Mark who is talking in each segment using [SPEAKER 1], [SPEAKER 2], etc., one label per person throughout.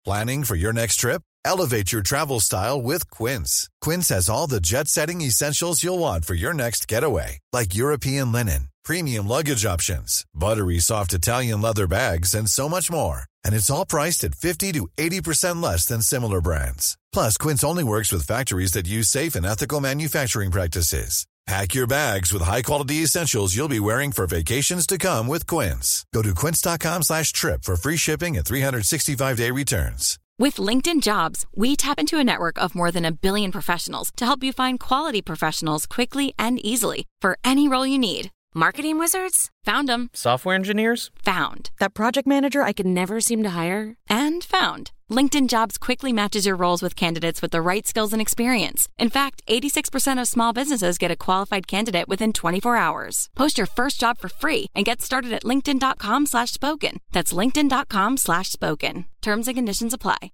[SPEAKER 1] Planning for your next trip? Elevate your travel style with Quince. Quince has all the jet-setting essentials you'll want for your next getaway, like European linen, premium luggage options, buttery soft Italian leather bags, and so much more. And it's all priced at 50 to 80% less than similar brands. Plus, Quince only works with factories that use safe and ethical manufacturing practices. Pack your bags with high-quality essentials you'll be wearing for vacations to come with Quince. Go to quince.com/trip for free shipping and 365-day returns.
[SPEAKER 2] With LinkedIn Jobs, we tap into a network of more than 1 billion professionals to help you find quality professionals quickly and easily for any role you need. Marketing wizards? Found them.
[SPEAKER 3] Software engineers?
[SPEAKER 2] Found. That project manager I could never seem to hire? And found. LinkedIn Jobs quickly matches your roles with candidates with the right skills and experience. In fact, 86% of small businesses get a qualified candidate within 24 hours. Post your first job for free and get started at linkedin.com/spoken. That's linkedin.com/spoken. Terms and conditions apply.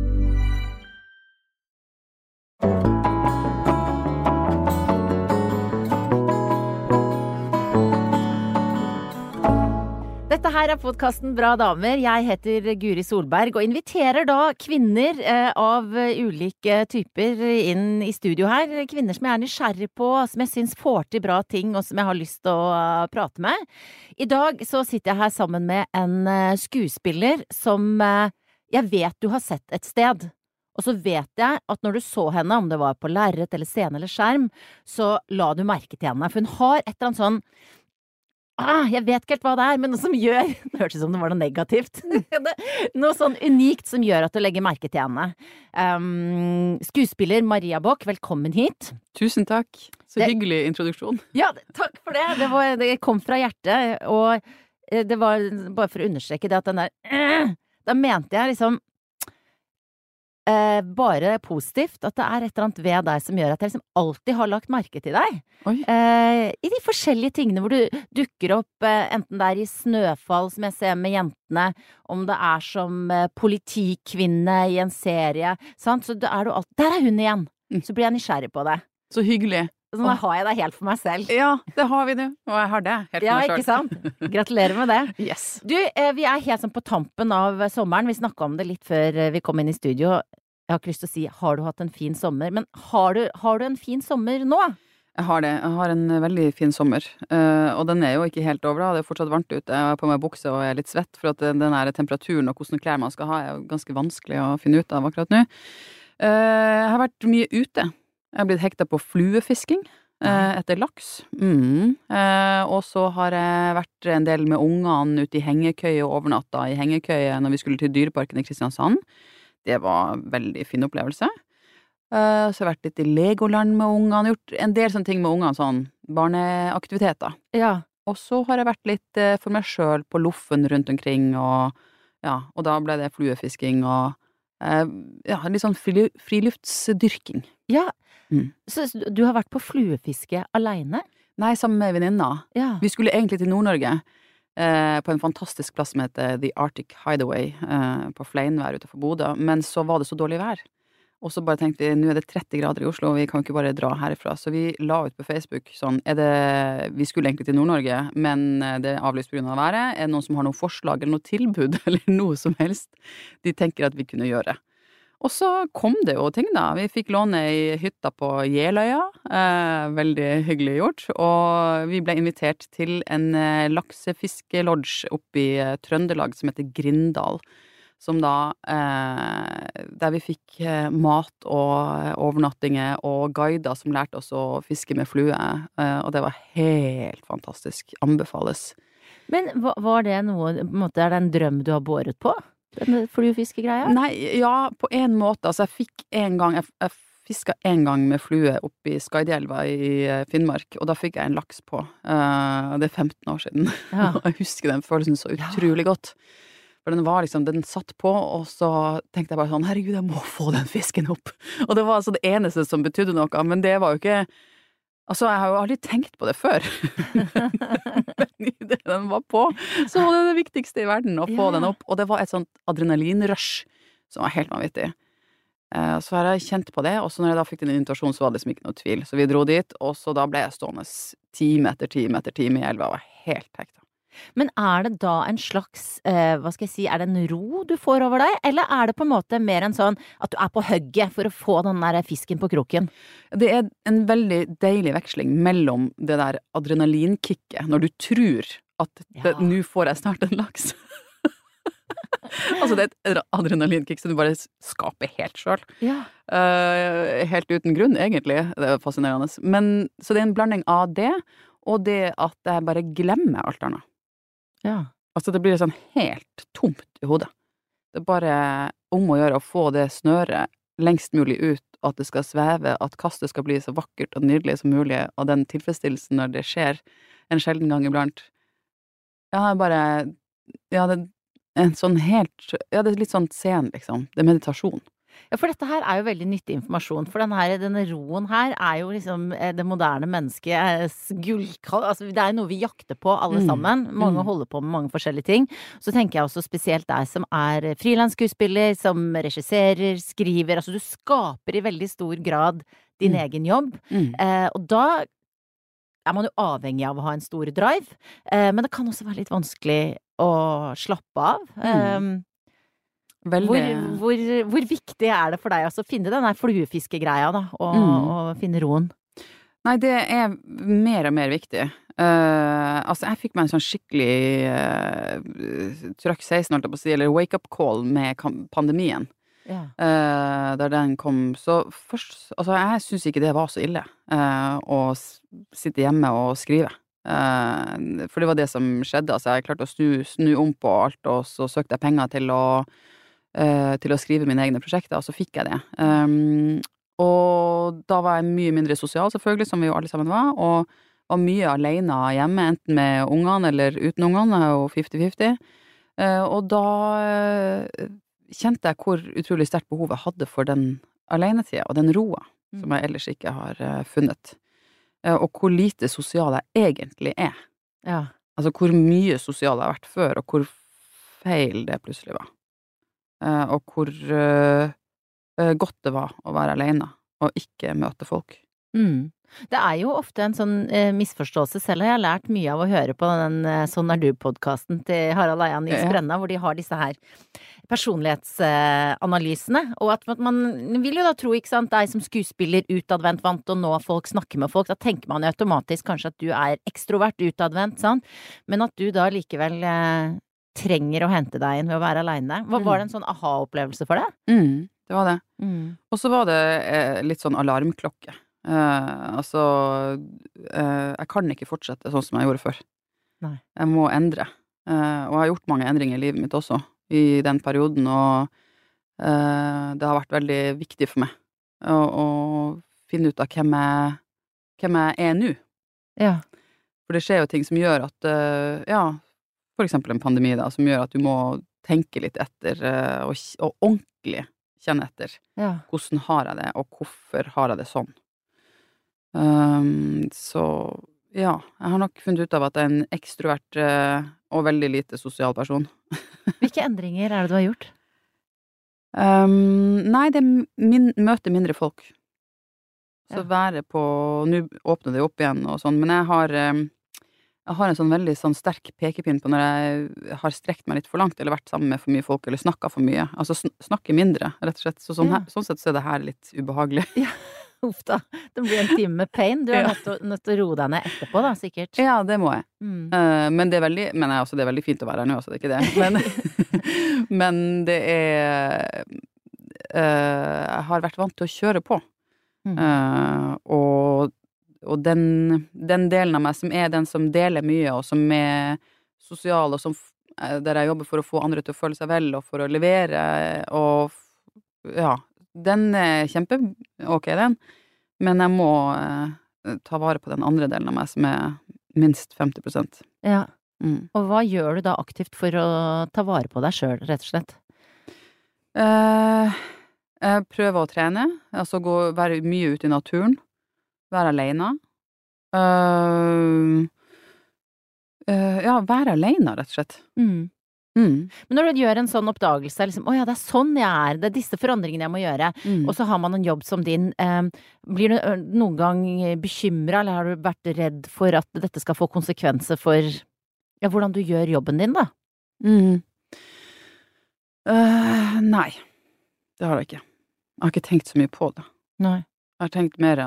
[SPEAKER 4] Dette her podcasten Bra damer. Jeg heter Guri Solberg og inviterer da kvinner av ulike typer inn i studio her. Kvinner som jeg er nysgjerrig på, som jeg synes får til bra ting og som jeg har lyst til å prate med. I dag så sitter jeg her sammen med en skuespiller som jeg vet du har sett et sted. Og så vet jeg at når du så henne, om det var på lerret eller scene eller skjerm, så la du merke til henne. For hun har et eller annet sånn jeg vet ikke helt hva det er, men noe som gjør det hørtes ut som det var noe negativt noe sånn unikt som gjør at du legger merke til henne skuespiller Maria Bock, velkommen hit.
[SPEAKER 5] Tusen takk, så hyggelig introduksjon.
[SPEAKER 4] Ja, takk for det. Det kom fra hjertet. Og det var bare for å understreke det at den der da mente jeg liksom bare positivt at det er et eller annet ved deg som gjør at jeg liksom alltid har lagt merke til deg i de forskjellige tingene hvor du dukker opp enten det er i Snøfall som jeg ser med jentene, om det er som politikvinne i en serie, sant? Så der er hun igjen, så blir jeg nysgjerrig på det.
[SPEAKER 5] Så hyggelig.
[SPEAKER 4] Så nå har jeg det helt for meg selv.
[SPEAKER 5] Ja, det har vi nå, og jeg har det helt for meg selv.
[SPEAKER 4] Ja, ikke sant? Gratulerer med det.
[SPEAKER 5] Yes.
[SPEAKER 4] Du, vi er helt sånn på tampen av sommeren, vi snakket om det litt før vi kom inn i studio. Jeg har ikke lyst til å si, har du hatt en fin sommer? Men har du en fin sommer nå?
[SPEAKER 5] Jeg har det. Jeg har en veldig fin sommer. Og den er jo ikke helt over da. Det er fortsatt varmt ute. Jeg har på meg bukse og er litt svett, for at den her temperaturen og hvordan klær man skal ha er jo ganske vanskelig å finne ut av akkurat nå. Jeg har vært mye ute. Jeg har blitt hektet på fluefisking etter laks. Og så har jeg vært en del med ungene ute i hengekøye og overnatta i hengekøye når vi skulle til Dyreparken i Kristiansand. Det var en veldig fin opplevelse. Så jeg har vært litt i Legoland med ungene, gjort en del sånne ting med ungene, sånn barneaktiviteter.
[SPEAKER 4] Ja.
[SPEAKER 5] Og så har jeg vært litt for meg selv på loffen rundt omkring, og da ble det fluefisking og litt sånn friluftsdyrking.
[SPEAKER 4] Ja, så du har vært på fluefiske alene?
[SPEAKER 5] Nei, sammen med venninner.
[SPEAKER 4] Ja.
[SPEAKER 5] Vi skulle egentlig til Nord-Norge, på en fantastisk plass som heter The Arctic Hideaway på Fleinvær utenfor Bodø, men så var det så dårlig vær. Og så bare tenkte vi, nå er det 30 grader i Oslo, og vi kan ikke bare dra herifra. Så vi la ut på Facebook sånn, vi skulle egentlig til Nord-Norge, men det er avlyst på grunn av været. Er det noen som har noen forslag eller noe tilbud, eller noe som helst de tenker at vi kunne gjøre? Og så kom det jo ting da. Vi fikk låne i hytta på Jeløya, veldig hyggelig gjort, og vi ble invitert til en laksefiskelodge oppe i Trøndelag som heter Grindal, som da, der vi fikk mat og overnattinger og guider som lærte oss å fiske med flue, og det var helt fantastisk, anbefales.
[SPEAKER 4] Men var det noe, på en måte, er det en drøm du har båret på? Den fluefiskegreia?
[SPEAKER 5] Nei, ja, på en måte. Altså, jeg fisket en gang med flue oppe i Skaidelva i Finnmark, og da fikk jeg en laks på. Det er 15 år siden. Ja. Og jeg husker den følelsen så utrolig godt. For den var liksom, den satt på, og så tenkte jeg bare sånn, herregud, jeg må få den fisken opp. Og det var altså det eneste som betydde noe, men det var jo ikke, altså jeg har jo aldri tenkt på det før. Men i det den var på, så var det det viktigste i verden å få den opp. Og det var et sånt adrenalinrush som var helt vanvittig. Så har jeg kjent på det, og så når jeg da fikk den invitasjonen, så var det liksom ikke noe tvil. Så vi dro dit, og så da ble jeg stående time etter time etter time i elva, og var helt hekta.
[SPEAKER 4] Men det da en slags, hva skal jeg si, det en ro du får over deg, eller det på en måte mer en sånn at du på hugget for å få den der fisken på kroken?
[SPEAKER 5] Det en veldig deilig veksling mellom det der adrenalinkicket, når du tror at nå får jeg snart en laks. Altså det et adrenalinkick som du bare skaper helt selv.
[SPEAKER 4] Ja.
[SPEAKER 5] Helt uten grunn, egentlig. Det fascinerende. Men, så det en blanding av det, og det at jeg bare glemmer alt annet.
[SPEAKER 4] Ja.
[SPEAKER 5] Altså det blir sånn helt tomt i hodet. Det bare om å gjøre å få det snøret lengst mulig ut, at det skal sveve, at kastet skal bli så vakkert og nydelig som mulig, og den tilfredsstillelsen når det skjer en sjelden gang iblant. Ja, bare, ja, det en sånn helt, ja, det litt sånn sen, liksom. Det meditasjon.
[SPEAKER 4] Ja, for dette her jo veldig nyttig informasjon, for denne roen her jo liksom det moderne menneskets gullkall, altså det noe vi jakter på alle sammen, mange holder på med mange forskjellige ting, så tenker jeg også spesielt deg som freelance-skuespiller, som regisserer, skriver, altså du skaper i veldig stor grad din egen jobb, og da man jo avhengig av å ha en stor drive, men det kan også være litt vanskelig å slappe av. Hvor viktig det for deg å finne den der fluefiskegreia da, og finne roen?
[SPEAKER 5] Nei, det mer og mer viktig. Altså, jeg fikk meg en sånn skikkelig trøkk 16, holdt jeg på å si, eller wake-up call med pandemien.
[SPEAKER 4] Ja.
[SPEAKER 5] Der den kom. Så først, altså, jeg synes ikke det var så ille å sitte hjemme og skrive. For det var det som skjedde. Altså, jeg klarte å snu om på alt, og så søkte jeg penger til å skrive mine egne prosjekter, og så fikk jeg det. Og da var jeg mye mindre sosial, selvfølgelig, som vi jo alle sammen var, og var mye alene hjemme, enten med ungene eller uten ungene, og 50-50. Og da kjente jeg hvor utrolig sterkt behov jeg hadde for den alenetida, og den roa, som jeg ellers ikke har funnet. Og hvor lite sosial jeg egentlig
[SPEAKER 4] Ja.
[SPEAKER 5] Altså hvor mye sosial jeg har vært før, og hvor feil det plutselig var. Og hvor godt det var å være alene, og ikke møte folk.
[SPEAKER 4] Det jo ofte en sånn misforståelse, selv har jeg lært mye av å høre på den Sånn du-podcasten til Harald Eia Nils Brenna, hvor de har disse her personlighetsanalysene, og at man vil jo da tro, ikke sant, deg som skuespiller utadvendt, vant til å nå folk, snakke med folk, da tenker man jo automatisk kanskje at du ekstrovert utadvendt, sant? Men at du da likevel trenger å hente deg inn ved å være alene. Var det en sånn aha-opplevelse for deg?
[SPEAKER 5] Det var det. Og så var det litt sånn alarmklokke. Altså, jeg kan ikke fortsette sånn som jeg gjorde før.
[SPEAKER 4] Nei.
[SPEAKER 5] Jeg må endre. Og jeg har gjort mange endringer i livet mitt også, i den perioden, og det har vært veldig viktig for meg å finne ut av hvem jeg nå.
[SPEAKER 4] Ja.
[SPEAKER 5] For det skjer jo ting som gjør at, ja, for eksempel en pandemi da, som gjør at du må tenke litt etter, og ordentlig kjenne etter.
[SPEAKER 4] Ja.
[SPEAKER 5] Hvordan har jeg det, og hvorfor har jeg det sånn? Så ja, jeg har nok funnet ut av at jeg en ekstrovert og veldig lite sosial person.
[SPEAKER 4] Hvilke endringer det du har gjort?
[SPEAKER 5] Nei, det møter mindre folk. Så være på, nå åpner det opp igjen og sånn, men jeg har en sånn veldig sånn sterk pekepinn på når jeg har strekt meg litt for langt, eller vært sammen med for mye folk, eller snakket for mye. Altså snakke mindre, rett og slett. Sånn sett så det her litt ubehagelig.
[SPEAKER 4] Ja. Uff da, det blir en time med pain. Du nødt til å roe deg ned etterpå da, sikkert.
[SPEAKER 5] Ja, det må jeg. Men det er veldig fint å være her nå, så det ikke det. Men det jeg har vært vant til å kjøre på. Og den delen av meg som den som deler mye, og som sosial, og som, der jeg jobber for å få andre til å føle seg vel, og for å levere, og ja, den kjempe ok, den. Men jeg må ta vare på den andre delen av meg som minst 50%. Ja.
[SPEAKER 4] Og hva gjør du da aktivt for å ta vare på deg selv, rett og slett?
[SPEAKER 5] Jeg prøver å trene, altså være mye ute i naturen, være alene. Ja, være alene, rett og slett.
[SPEAKER 4] Men når du gjør en sånn oppdagelse, liksom, ja, det sånn jeg det disse forandringene jeg må gjøre, og så har man en jobb som din, blir du noen gang bekymret, eller har du vært redd for at dette skal få konsekvenser for Ja, hvordan du gjør jobben din, da?
[SPEAKER 5] Nei, det har jeg ikke. Jeg har ikke tenkt så mye på det.
[SPEAKER 4] Nei.
[SPEAKER 5] Jeg har tenkt mer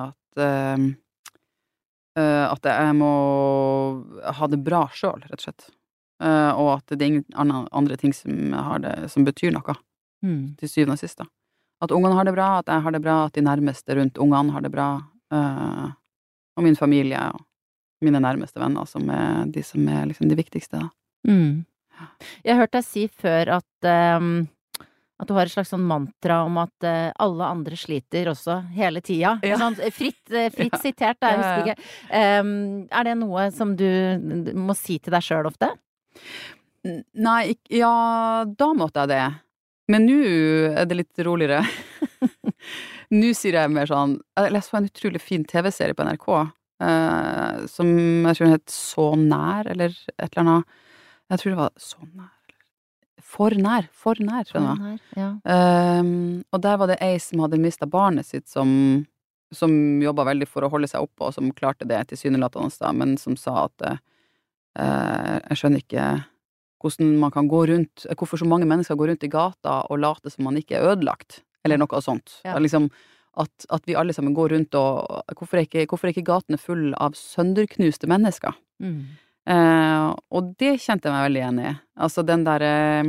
[SPEAKER 5] at jeg må ha det bra selv, rett og slett. Og at det er ingen andre ting som betyr noe, til syvende og sist da. At ungene har det bra, at jeg har det bra, at de nærmeste rundt ungene har det bra, og min familie og mine nærmeste venner som er de som er liksom de viktigste da.
[SPEAKER 4] Jeg har hørt deg si før at du har et slags sånn mantra om at alle andre sliter også hele tida.
[SPEAKER 5] Ja.
[SPEAKER 4] Sånn, fritt sitert, jeg husker ikke. Er det noe som du må si til deg selv ofte?
[SPEAKER 5] Nei, ja, da måtte jeg det. Men nå er det litt roligere. Nå sier jeg mer sånn, jeg leste på en utrolig fin TV-serie på NRK, som jeg tror het Så nær, eller et eller annet. Jeg tror det var Så nær. For nær, tror jeg det var.
[SPEAKER 4] Ja.
[SPEAKER 5] Og der var det ei som hadde mistet barnet sitt, som jobbet veldig for å holde seg oppe, og som klarte det tilsynelatende da, men som sa at jeg skjønner ikke hvordan man kan gå rundt, hvorfor så mange mennesker går rundt i gata og late som man ikke er ødelagt, eller noe sånt.
[SPEAKER 4] Ja.
[SPEAKER 5] Liksom, at vi alle sammen går rundt og hvorfor er ikke gatene full av sønderknuste mennesker? Og det kjente jeg meg veldig igjen i. Altså den der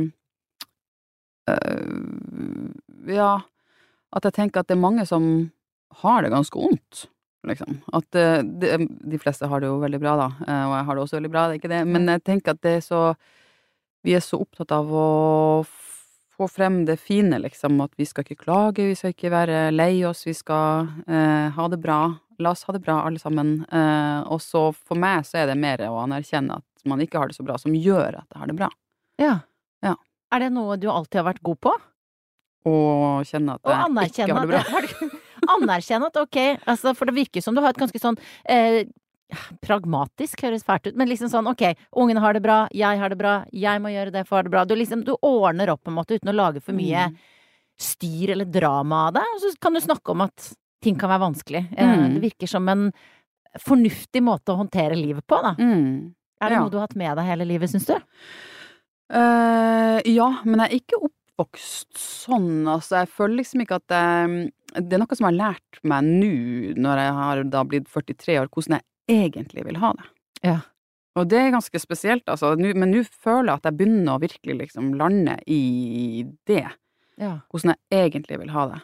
[SPEAKER 5] ja, at jeg tenker at det er mange som har det ganske ondt, liksom. At de fleste har det jo veldig bra da, og jeg har det også veldig bra, det er ikke det, men jeg tenker at vi er så opptatt av å få frem det fine, liksom, at vi skal ikke klage, vi skal ikke være lei oss, vi skal ha det bra. La oss ha det bra alle sammen, og så for meg så er det mer å anerkjenne at man ikke har det så bra, som gjør at jeg har det bra.
[SPEAKER 4] Ja.
[SPEAKER 5] Ja.
[SPEAKER 4] Er det noe du alltid har vært god på?
[SPEAKER 5] Og kjenne at jeg ikke har det bra.
[SPEAKER 4] Anerkjenne at ok, altså, for det virker som du har et ganske sånn pragmatisk, høres fælt ut, men liksom sånn, ok, ungene har det bra, jeg må gjøre det for å ha det bra. Du ordner opp på en måte uten å lage for mye styr eller drama av det, og så kan du snakke om at ting kan være vanskelig. Det virker som en fornuftig måte å håndtere livet på, da. Er det noe du har hatt med deg hele livet, synes du?
[SPEAKER 5] Ja, men jeg er ikke oppvokst sånn, altså jeg føler liksom ikke at det er noe som har lært meg nå, når jeg har da blitt 43 år, hvordan jeg egentlig vil ha det.
[SPEAKER 4] Ja.
[SPEAKER 5] Og det er ganske spesielt, altså, men nå føler jeg at jeg begynner å virkelig liksom lande i det.
[SPEAKER 4] Ja.
[SPEAKER 5] Hvordan jeg egentlig vil ha det.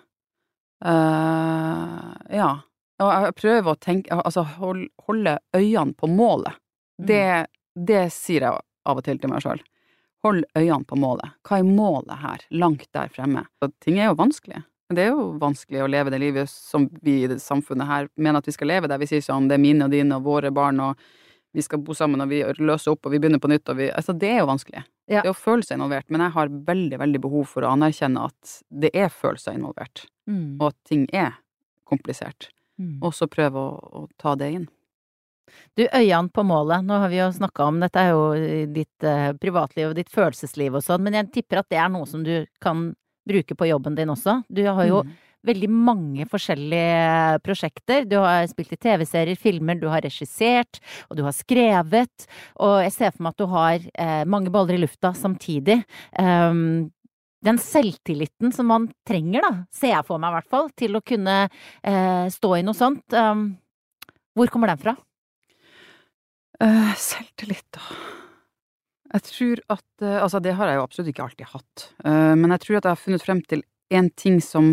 [SPEAKER 5] Ja. Og jeg prøver å tenke, altså holde øynene på målet. Det sier jeg av og til meg selv. Hold øynene på målet. Hva er målet her, langt der fremme? Så ting er jo vanskelig. Det er jo vanskelig å leve det livet som vi i det samfunnet her mener at vi skal leve der. Vi sier sånn, det er mine og dine og våre barn, og vi skal bo sammen, og vi løser opp, og vi begynner på nytt, og altså det er jo vanskelig. Ja. Det er å føle seg involvert, men jeg har veldig, veldig behov for å anerkjenne at det er følelser involvert, og at ting er komplisert. Og så prøve å ta det inn.
[SPEAKER 4] Du, øynene på målet, nå har vi jo snakket om, dette er jo ditt privatliv og ditt følelsesliv og sånn, men jeg tipper at det er noe som du kan bruke på jobben din også. Du har jo veldig mange forskjellige prosjekter. Du har spilt i TV-serier, filmer, du har regissert, og du har skrevet, og jeg ser for meg at du har mange baller i lufta samtidig. Den selvtilliten som man trenger da, ser jeg for meg i hvert fall, til å kunne stå i noe sånt. Hvor kommer den fra?
[SPEAKER 5] Selvtillit da. Jeg tror at, altså det har jeg jo absolutt ikke alltid hatt, men jeg tror at jeg har funnet frem til en ting som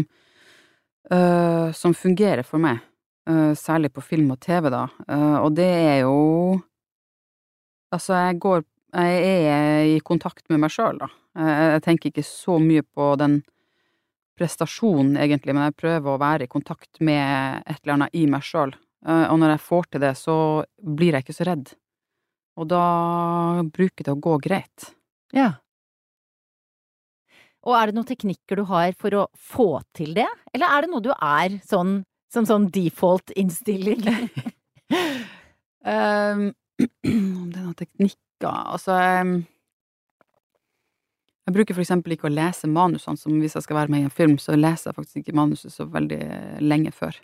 [SPEAKER 5] fungerer for meg, særlig på film og TV da, og det er jo, altså jeg er i kontakt med meg selv da. Jeg tenker ikke så mye på den prestasjonen egentlig, men jeg prøver å være i kontakt med et eller annet i meg selv, og når jeg får til det, så blir jeg ikke så redd. Og da bruker det å gå greit.
[SPEAKER 4] Ja. Og er det noen teknikker du har for å få til det? Eller er det noe du er sånn, som sånn default-innstilling?
[SPEAKER 5] Om det er noen teknikker, altså jeg bruker for eksempel ikke å lese manusene, som hvis jeg skal være med i en film, så leser jeg faktisk ikke manuset så veldig lenge før.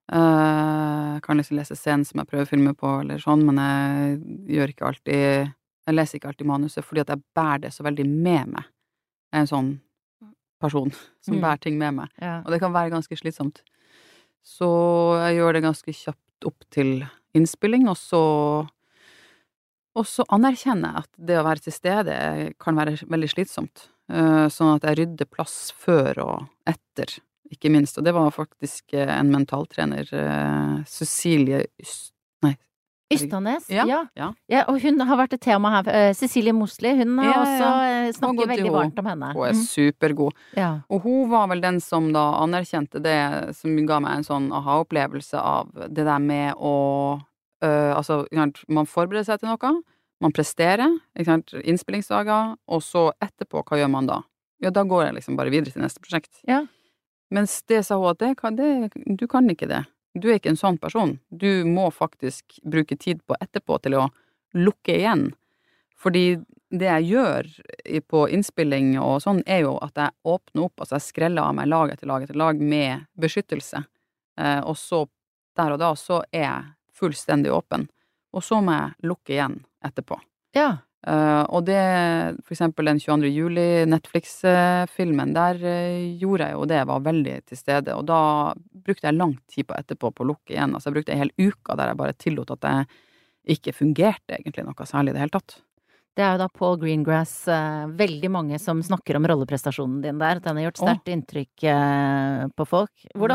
[SPEAKER 5] Jeg kan liksom lese scenen som jeg prøver å filme på, eller sånn, men jeg gjør ikke alltid Jeg leser ikke alltid manuset, fordi at jeg bærer det så veldig med meg. Jeg er en sånn person som bærer ting med meg.
[SPEAKER 4] Ja.
[SPEAKER 5] Og det kan være ganske slitsomt. Så jeg gjør det ganske kjapt opp til innspilling, og så anerkjenner jeg at det å være til stede kan være veldig slitsomt. Sånn at jeg rydder plass før og etter, ikke minst. Og det var faktisk en mentaltrener, Cecilie
[SPEAKER 4] Ystanes,
[SPEAKER 5] Ja.
[SPEAKER 4] og hun har vært et tema her. Cecilie Mosli, hun har også snakket veldig varmt om henne.
[SPEAKER 5] Hun er supergod.
[SPEAKER 4] Ja.
[SPEAKER 5] Og hun var vel den som da anerkjente det, som ga meg en sånn aha-opplevelse av det der med å altså, man forbereder seg til noe, man presterer, ikke sant, innspillingsdager, og så etterpå, hva gjør man da? Ja, da går jeg liksom bare videre til neste prosjekt.
[SPEAKER 4] Ja.
[SPEAKER 5] Mens det sa hun at du kan ikke det. Du er ikke en sånn person. Du må faktisk bruke tid på etterpå til å lukke igjen. Fordi det jeg gjør på innspilling og sånn, er jo at jeg åpner opp, altså jeg skreller av meg lag etter lag etter lag med beskyttelse. Og så, der og da, så er jeg fullstendig åpen. Og så må jeg lukke igjen etterpå.
[SPEAKER 4] Ja.
[SPEAKER 5] Og det, for eksempel den 22. juli Netflix-filmen, der gjorde jeg jo det, var veldig til stede, og da brukte jeg lang tid på etterpå på å lukke igjen. Altså jeg brukte en hel uke der jeg bare tillot at jeg ikke fungerte egentlig noe særlig i det hele tatt.
[SPEAKER 4] Det er jo da Paul Greengrass, veldig mange som snakker om rolleprestasjonen din der. Den har gjort sterkt inntrykk på folk.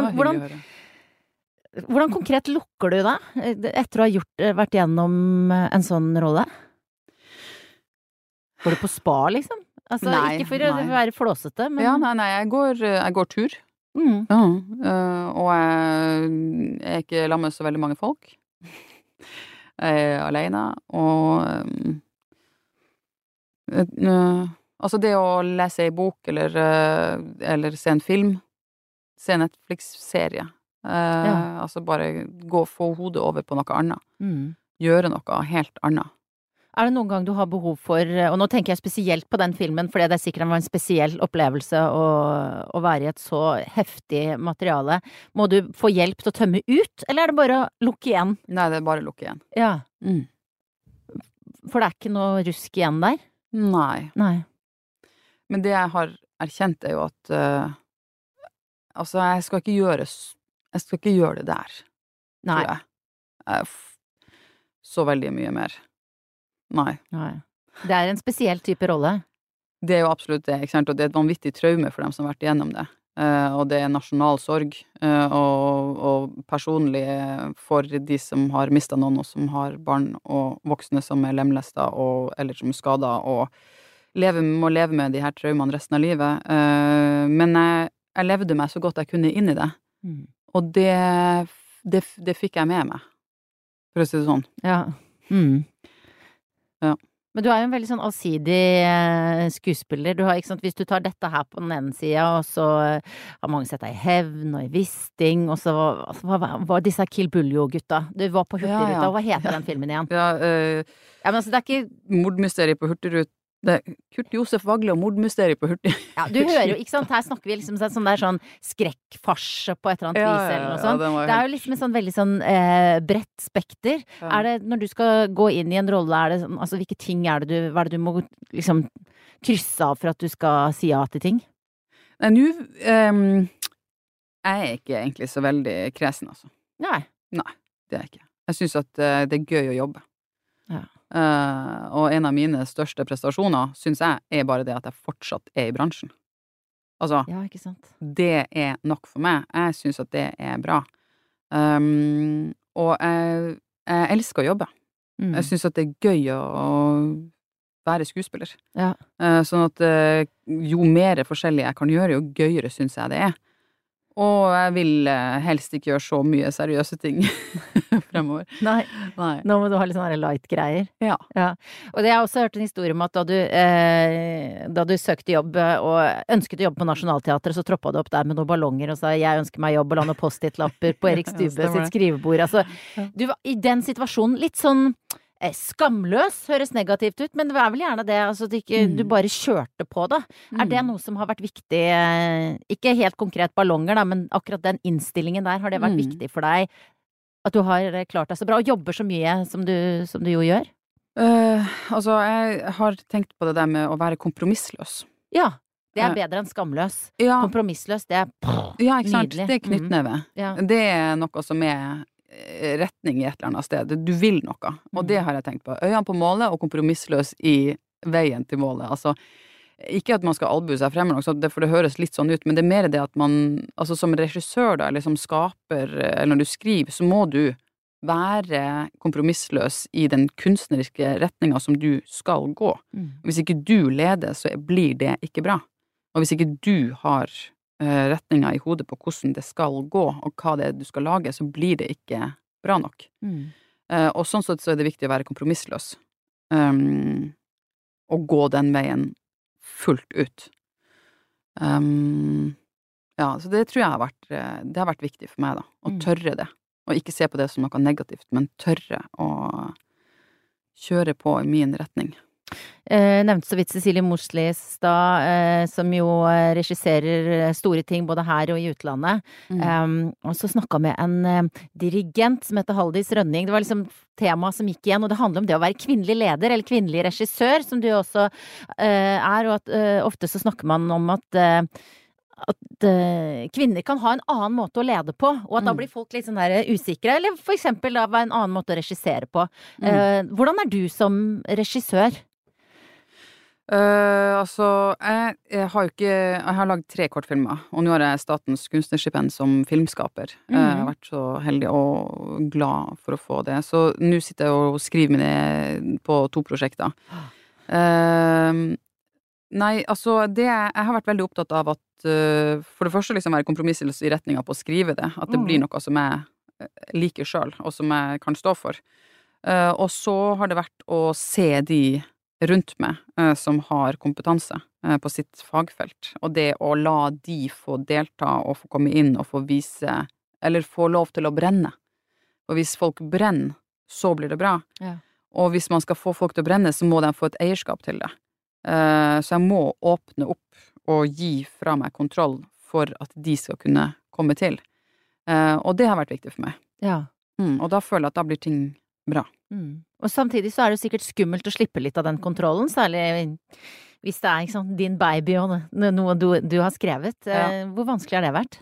[SPEAKER 4] Hvordan konkret lukker du da, etter å ha vært gjennom en sånn rolle? Går du på spa, liksom? Altså,
[SPEAKER 5] Nei,
[SPEAKER 4] ikke for å være flåsete, men...
[SPEAKER 5] Ja, nei, jeg går tur.
[SPEAKER 4] Mm.
[SPEAKER 5] Ja, og jeg er ikke sammen med så veldig mange folk. Jeg er alene, og altså det å lese en bok, eller se en film, se en Netflix-serie, altså bare få hodet over på noe annet. Gjøre noe helt annet.
[SPEAKER 4] Er det noen gang du har behov for, og nå tenker jeg spesielt på den filmen, fordi det sikkert var en spesiell opplevelse å være i et så heftig materiale, må du få hjelp til å tømme ut, eller er det bare å lukke igjen?
[SPEAKER 5] Nei, det er bare å lukke igjen.
[SPEAKER 4] Ja. For det er ikke noe rusk igjen der?
[SPEAKER 5] Nei. Men det jeg har erkjent er jo at altså, jeg skal ikke gjøre det der.
[SPEAKER 4] Nei.
[SPEAKER 5] Tror jeg. Så veldig mye mer. Nei.
[SPEAKER 4] Det er en spesiell type rolle.
[SPEAKER 5] Det er jo absolutt det, ikke sant? Og det er et vanvittig traume for dem som har vært igjennom det. Og det er nasjonal sorg, og personlig for de som har mistet noen, og som har barn og voksne som er lemlestet, eller som er skadet, og må leve med de her traumene resten av livet. Men jeg levde meg så godt jeg kunne inn i det. Og det fikk jeg med meg, for å si det sånn.
[SPEAKER 4] Ja.
[SPEAKER 5] Ja.
[SPEAKER 4] Men du er jo en veldig sånn allsidig skuespiller. Du har, ikke sant, hvis du tar dette her på den ene siden, og så har mange sett deg i Hevn og i Wisting, og så var disse Kill Buljo-gutta. Du var på Hurtigruta, hva heter den filmen igjen?
[SPEAKER 5] Ja,
[SPEAKER 4] men altså det er ikke
[SPEAKER 5] Mordmysteriet på Hurtigruta. Det er Kurt Josef Vagle og mordmysteriet på Hurtig.
[SPEAKER 4] Ja, du hører jo, ikke sant, her snakker vi liksom sånn skrekkfarse på et eller annet vis eller noe sånt. Det er jo liksom en sånn veldig sånn bredt spekter. Ja. Er det, når du skal gå inn i en rolle, er det sånn, altså hvilke ting hva er det du må liksom krysse av for at du skal si ja til ting?
[SPEAKER 5] Nei, jeg er ikke egentlig så veldig kresen, altså.
[SPEAKER 4] Nei,
[SPEAKER 5] det er jeg ikke. Jeg synes at det er gøy å jobbe.
[SPEAKER 4] Ja.
[SPEAKER 5] Og en av mine største prestasjoner, synes jeg, er bare det at jeg fortsatt er i bransjen. Altså,
[SPEAKER 4] ja, ikke sant?
[SPEAKER 5] Det er nok for meg. Jeg synes at det er bra. Og jeg elsker å jobbe. Jeg synes at det er gøy å være skuespiller.
[SPEAKER 4] Ja.
[SPEAKER 5] Sånn at jo mer forskjellig jeg kan gjøre, jo gøyere synes jeg det er. Og jeg vil helst ikke gjøre så mye seriøse ting fremover.
[SPEAKER 4] Nei. Nå må du ha litt sånne light-greier.
[SPEAKER 5] Ja.
[SPEAKER 4] Og det har jeg også hørt en historie om at da du søkte jobb og ønsket å jobbe på Nationaltheatret, så troppet du opp der med noen ballonger og sa 'jeg ønsker meg jobb', og la noen post-it-lapper på Erik Stube sitt skrivebord. Altså, du var i den situasjonen litt sånn skamløs, høres negativt ut, men det var vel gjerne det, altså at du bare kjørte på da. Er det noe som har vært viktig, ikke helt konkret ballonger da, men akkurat den innstillingen der, har det vært viktig for deg, at du har klart deg så bra, og jobber så mye som du jo gjør?
[SPEAKER 5] Altså, jeg har tenkt på det der med å være kompromissløs.
[SPEAKER 4] Ja, det bedre enn skamløs.
[SPEAKER 5] Ja,
[SPEAKER 4] Kompromissløs, det
[SPEAKER 5] ja, ikke sant?
[SPEAKER 4] nydelig.
[SPEAKER 5] Det er knyttneve.
[SPEAKER 4] Ja.
[SPEAKER 5] Det er noe som er retning i et eller annet sted. Du vil noe, og det har jeg tenkt på. Øynene på målet og kompromissløs i veien til målet. Altså, ikke at man skal albue seg frem, for det høres litt sånn ut, men det er mer det at man, altså som regissør da, eller som skaper, eller når du skriver, så må du være kompromissløs i den kunstneriske retningen som du skal gå. Hvis ikke du leder, så blir det ikke bra. Og hvis ikke du har retningen i hodet på hvordan det skal gå, og hva det er du skal lage, så blir det ikke bra nok. Og sånn sett så er det viktig å være kompromissløs. Og gå den veien fullt ut. Ja, så det tror jeg det har vært viktig for meg da, å tørre det. Og ikke se på det som noe negativt, men tørre å kjøre på i min retning.
[SPEAKER 4] Nevnte så vidt Cecilie Moslestad, som jo regisserer store ting både her og i utlandet. Og så snakket med en dirigent som heter Haldis Rønning. Det var liksom tema som gikk igjen, og det handler om det å være kvinnelig leder, eller kvinnelig regissør, som du også og at ofte så snakker man om at kvinner kan ha en annen måte å lede på, og at da blir folk litt sånn der usikre, eller for eksempel da være en annen måte å regissere på. Hvordan er du som regissør?
[SPEAKER 5] Altså, jeg har laget 3 kortfilmer, og nå har jeg Statens kunstnerstipend som filmskaper. Jeg har vært så heldig og glad for å få det. Så nå sitter jeg og skriver mine på 2 prosjekter. Nei, altså, jeg har vært veldig opptatt av at for det første liksom være kompromissløs i retningen på å skrive det, at det blir noe som jeg liker selv, og som jeg kan stå for. Og så har det vært å se de rundt meg som har kompetanse på sitt fagfelt, og det å la de få delta og få komme inn og få vise, eller få lov til å brenne. Og hvis folk brenner, så blir det bra. Ja. Og hvis man skal få folk til å brenne, så må de få et eierskap til det. Så jeg må åpne opp og gi fra meg kontroll for at de skal kunne komme til. Og det har vært viktig for meg. Ja. Og da føler jeg at da blir ting bra.
[SPEAKER 4] Og samtidig så er det sikkert skummelt å slippe litt av den kontrollen, særlig hvis det er ikke sant, din baby og noe du har skrevet. Hvor vanskelig har det vært?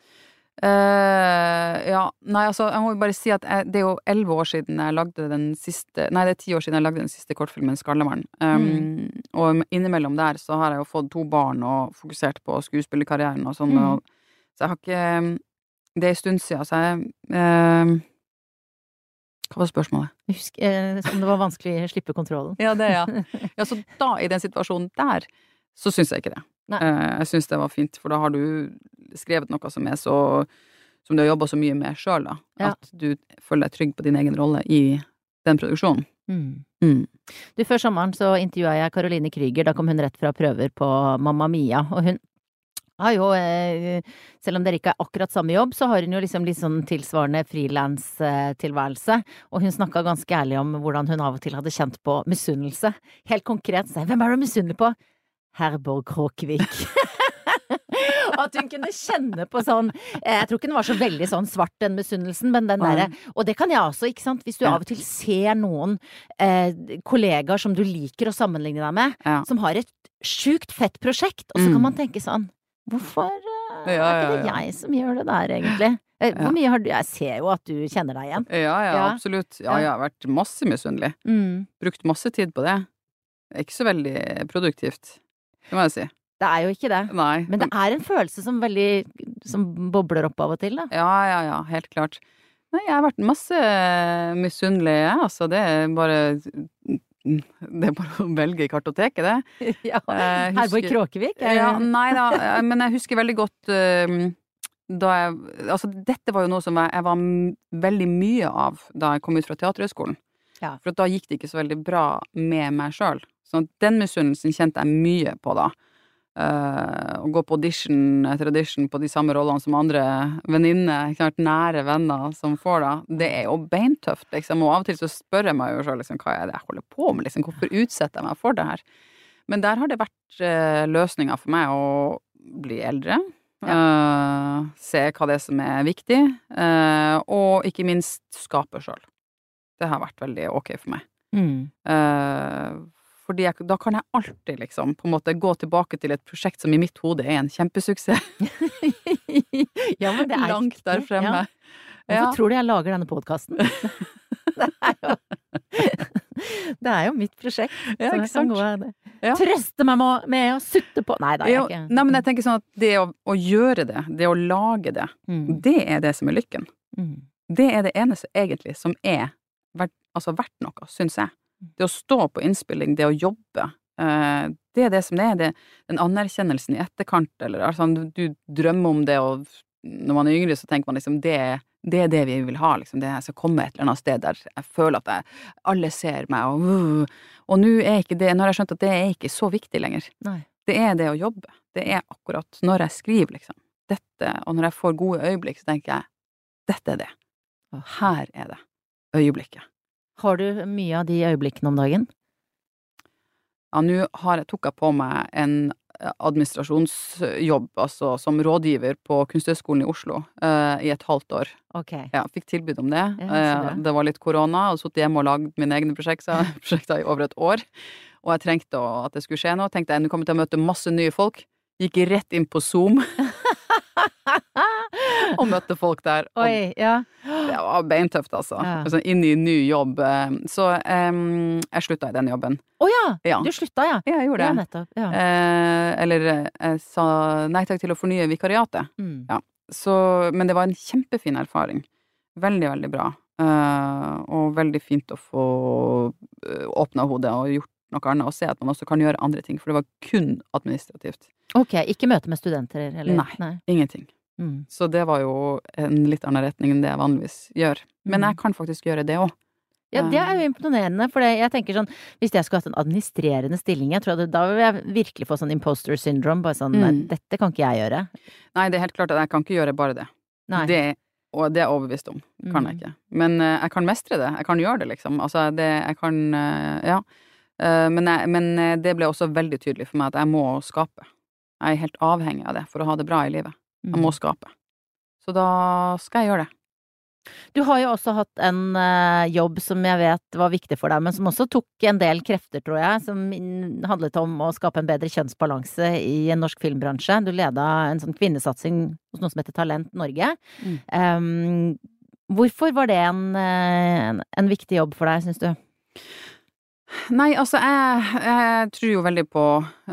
[SPEAKER 5] Ja, nei, altså, jeg må jo bare si at det er jo 11 år siden jeg lagde den siste, nei, det er 10 år siden jeg lagde den siste kortfilmen Skarlemann. Og innimellom der så har jeg jo fått 2 barn og fokusert på skuespillerkarrieren og sånn, så jeg har ikke, det er en stund siden, så jeg, hva var spørsmålet?
[SPEAKER 4] Husk, om det var vanskelig å slippe kontrollen.
[SPEAKER 5] Ja, det, ja. Ja, så da, i den situasjonen der, så synes jeg ikke det. Jeg synes det var fint, for da har du skrevet noe som er så, som du har jobbet så mye med selv da, at du føler deg trygg på din egen rolle i den produksjonen.
[SPEAKER 4] Du, før sommeren så intervjuet jeg Caroline Krüger, da kom hun rett fra prøver på Mamma Mia, og hun har jo, selv om dere ikke er akkurat samme jobb, så har hun jo liksom litt sånn tilsvarende freelance-tilværelse, og hun snakket ganske ærlig om hvordan hun av og til hadde kjent på misunnelse. Helt konkret, så hvem er du misunnelig på? Herborg Kråkevik. At hun kunne kjenne på sånn, jeg tror ikke den var så veldig sånn svart den misunnelsen, men den der, og det kan jeg også, ikke sant, hvis du av og til ser noen kollegaer som du liker å sammenligne deg med, som har et sjukt fett prosjekt, og så kan man tenke sånn, hvorfor er ikke det jeg som gjør det der egentlig? Hvor mye har du, jeg ser jo at du kjenner deg igjen.
[SPEAKER 5] Ja, absolutt. Ja, jeg har vært masse misunnelig. Brukt masse tid på det. Det er ikke så veldig produktivt, det må jeg si.
[SPEAKER 4] Det er jo ikke det.
[SPEAKER 5] Nei.
[SPEAKER 4] Men det er en følelse som bobler opp av og til, da.
[SPEAKER 5] Ja, helt klart. Nei, jeg har vært masse misunnelig, altså det er bare å velge i kartoteket, det.
[SPEAKER 4] Ja, Herborg Kråkevik?
[SPEAKER 5] Ja, nei da, men jeg husker veldig godt da altså dette var jo noe som jeg var veldig mye av da jeg kom ut fra teaterhøgskolen. Ja. For da gikk det ikke så veldig bra med meg selv. Så den misunnelsen kjente jeg mye på da. Å gå på audition etter audition på de samme rollene som andre venninner, klart nære venner som får da, det er jo beintøft, liksom, og av og til så spør jeg meg jo selv, liksom, hva er det jeg holder på med, liksom, hvorfor utsetter jeg meg for det her? Men der har det vært løsninger for meg å bli eldre, se hva det er som er viktig, og ikke minst skape selv. Det har vært veldig ok for meg. Fordi da kan jeg alltid liksom på en måte gå tilbake til et prosjekt som i mitt hode en kjempesuksess.
[SPEAKER 4] Ja, men det
[SPEAKER 5] langt der fremme.
[SPEAKER 4] Ja. Hvorfor tror du jeg lager denne podcasten? Det er jo mitt prosjekt.
[SPEAKER 5] Ja, ikke sant?
[SPEAKER 4] Trøste meg med å sutte på. Nei, det er jeg ikke.
[SPEAKER 5] Nei, men jeg tenker sånn at det å gjøre det, det å lage det, det er det som er lykken. Det er det eneste egentlig som er verdt noe, synes jeg. Det å stå på innspilling, det å jobbe, det er det som det er, den anerkjennelsen i etterkant, eller altså, du drømmer om det, og når man er yngre så tenker man liksom, det er det vi vil ha, liksom, det jeg skal komme et eller annet sted der jeg føler at alle ser meg, og nå er ikke det, nå har jeg skjønt at det er ikke så viktig lenger.
[SPEAKER 4] Nei. Det
[SPEAKER 5] er det å jobbe, det er akkurat når jeg skriver liksom, dette, og når jeg får gode øyeblikk, så tenker jeg, dette er det. Her er det øyeblikket. Har du mye av de øyeblikkene om dagen? Ja, nå tok jeg på meg en administrasjonsjobb, altså som rådgiver på Kunsthøgskolen i Oslo i et halvt år.
[SPEAKER 4] Okay.
[SPEAKER 5] Ja, fikk tilbud om det. Det var litt korona, og satt hjemme og lagde mine egne prosjekter i over et år. Og jeg trengte at det skulle skje noe. Tenkte jeg, nå kommer jeg til å møte masse nye folk. Gikk rett inn på Zoom. Og møtte folk der.
[SPEAKER 4] Oi, ja.
[SPEAKER 5] Det var beintøft, altså. Altså. Inn i en ny jobb. Så jeg slutta i den jobben.
[SPEAKER 4] Ja, du slutta, ja.
[SPEAKER 5] Ja, jeg gjorde det.
[SPEAKER 4] Ja, nettopp. Ja.
[SPEAKER 5] Eller jeg sa nei takk til å fornye vikariatet. Ja. Men det var en kjempefin erfaring. Veldig, veldig bra. Og veldig fint å få åpnet hodet og gjort noe annet, og se at man også kan gjøre andre ting, for det var kun administrativt. Ok, ikke møte med studenter, eller? Nei. Ingenting. Så det var jo en litt annen retning enn det jeg vanligvis gjør. Men jeg kan faktisk gjøre det også. Ja, det er jo imponerende, for jeg tenker sånn, hvis jeg skulle hatt en administrerende stilling, jeg tror da vil jeg virkelig få sånn imposter syndrome, bare sånn, dette kan ikke jeg gjøre. Nei, det er helt klart at jeg kan ikke gjøre bare det. Nei. Og det er overbevist om, kan jeg ikke. Men jeg kan mestre det, jeg kan gjøre det liksom, altså jeg kan, ja. Men det ble også veldig tydelig for meg at jeg må skape. Jeg er helt avhengig av det for å ha det bra i livet. Jeg må skape. Så da skal jeg gjøre det. Du har jo også hatt en jobb som jeg vet var viktig for deg, men som også tok en del krefter, tror jeg, som handlet om å skape en bedre kjønnsbalanse i en norsk filmbransje. Du ledet en sånn kvinnesatsing hos noe som heter Talent Norge. Hvorfor var det en viktig jobb for deg, synes du? Nei, altså jeg tror jo veldig på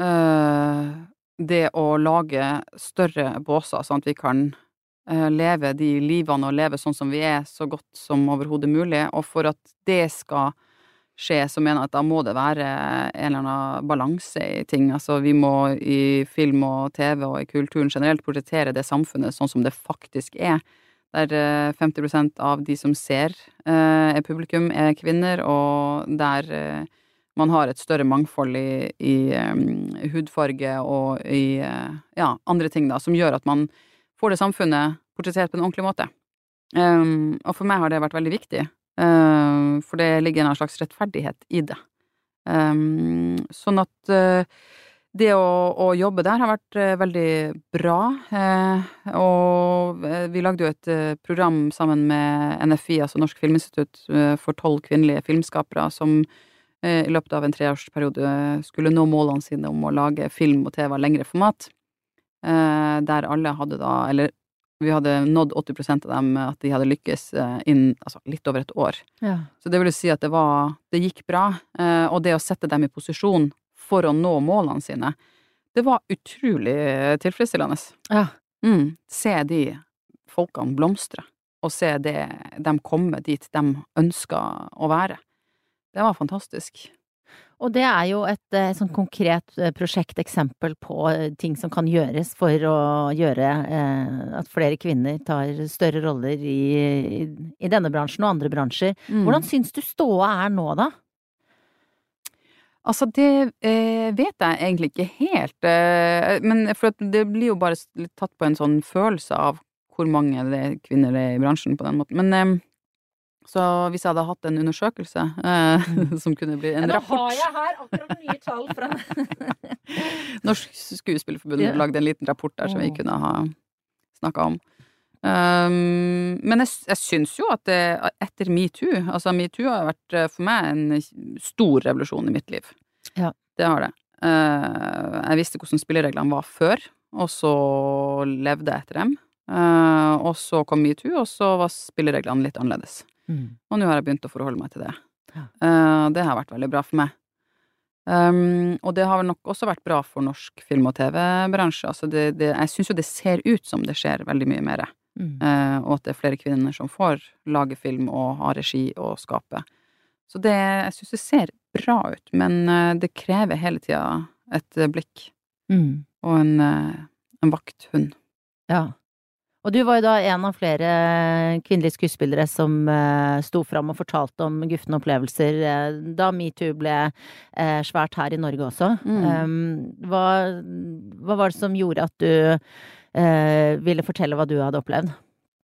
[SPEAKER 5] det å lage større båser, sånn at vi kan leve de livene og leve sånn som vi er, så godt som overhodet mulig, og for at det skal skje, så mener jeg at da må det være en eller annen balanse i ting. Altså vi må i film og TV og i kulturen generelt portrettere det samfunnet sånn som det faktisk er, der 50% av de som ser publikum er kvinner, og der man har et større mangfold i hudfarge og i andre ting da, som gjør at man får det samfunnet portrettert på en ordentlig måte. Og for meg har det vært veldig viktig, for det ligger en slags rettferdighet i det. Sånn at det å jobbe der har vært veldig bra, og vi lagde jo et program sammen med NFI, altså Norsk Filminstitutt, for 12 kvinnelige filmskapere, som i løpet av en 3-årsperiode skulle nå målene sine om å lage film og TV av lengre format, der alle hadde da, eller vi hadde nådd 80% av dem at de hadde lykkes innen altså litt over et år. Ja. Så det vil si at det gikk bra, og det å sette dem i posisjon for å nå målene sine, det var utrolig tilfredsstillende. Ja. Se de folkene blomstre, og se dem komme dit de ønsker å være. Det var fantastisk. Og det er jo et sånn konkret prosjekteksempel på ting som kan gjøres for å gjøre at flere kvinner tar større roller i denne bransjen og andre bransjer. Hvordan syns du ståa er nå, da? Altså, det vet jeg egentlig ikke helt, men for det blir jo bare tatt på en sånn følelse av hvor mange kvinner det er i bransjen på den måten. Men så hvis jeg hadde hatt en undersøkelse som kunne bli en rapport. Da har jeg her akkurat nye tall fra Norsk Skuespillerforbund lagde en liten rapport der som vi kunne ha snakket om. Men jeg syns jo at etter MeToo, altså MeToo har vært for meg en stor revolusjon i mitt liv.
[SPEAKER 4] Ja.
[SPEAKER 5] Det har det. Jeg visste hvordan spillereglene var før, og så levde jeg etter dem. Og så kom MeToo, og så var spillereglene litt annerledes. Og nå har jeg begynt å forholde meg til det.
[SPEAKER 4] Ja.
[SPEAKER 5] Det har vært veldig bra for meg. Og det har vel nok også vært bra for norsk film- og TV-bransje. Altså jeg synes jo det ser ut som det skjer veldig mye mer. Og at det er flere kvinner som får lage film og ha regi og skape. Så jeg synes det ser bra ut, men det krever hele tida et blikk. Og en vakthund.
[SPEAKER 4] Ja. Og du var jo da en av flere kvinnelige skuespillere som sto fram og fortalte om guffende opplevelser da MeToo ble svært her i Norge også. Hva var det som gjorde at du ville fortelle hva du hadde opplevd?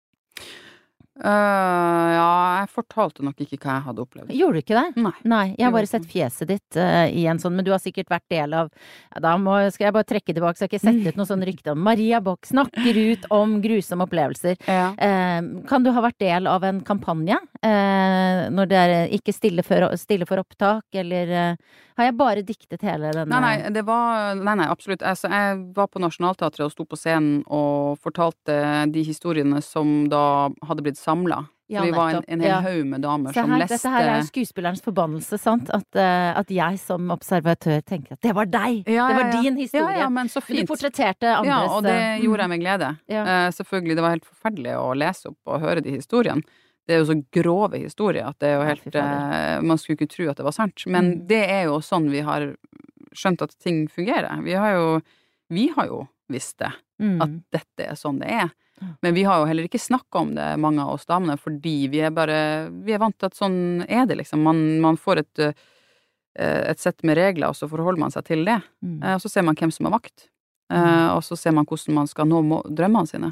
[SPEAKER 5] Ja, jeg fortalte nok ikke hva jeg hadde opplevd.
[SPEAKER 4] Gjorde du ikke det?
[SPEAKER 5] Nei.
[SPEAKER 4] Jeg har bare sett fjeset ditt i en sånn, men du har sikkert vært del av, skal jeg bare trekke tilbake, så jeg ikke sette ut noe sånn rykte om Maria Bock snakker ut om grusomme opplevelser. Ja. Kan du ha vært del av en kampanje, når det ikke stille for opptak, eller har jeg bare diktet hele denne?
[SPEAKER 5] Nei, absolutt. Altså, jeg var på Nationaltheatret og sto på scenen og fortalte de historiene som da hadde blitt samlet. Ja, vi var en hel haug med damer som leste. Dette her er
[SPEAKER 4] skuespillerens forbannelse, sant? At jeg som observatør tenker at det var deg! Det var din historie!
[SPEAKER 5] Ja, men så fint.
[SPEAKER 4] Men du portretterte andres...
[SPEAKER 5] Ja, og det gjorde jeg med glede. Selvfølgelig, det var helt forferdelig å lese opp og høre de historiene. Det er jo så grove historier at det er jo helt... man skulle ikke tro at det var sant. Men det er jo sånn vi har skjønt at ting fungerer. Vi har jo visst det. At dette er sånn det er. Men vi har jo heller ikke snakket om det, mange av oss damene, fordi vi er vant til at sånn er det, liksom. Man får et sett med regler, og så forholder man seg til det. Og så ser man hvem som har vakt. Og så ser man hvordan man skal nå drømmene sine.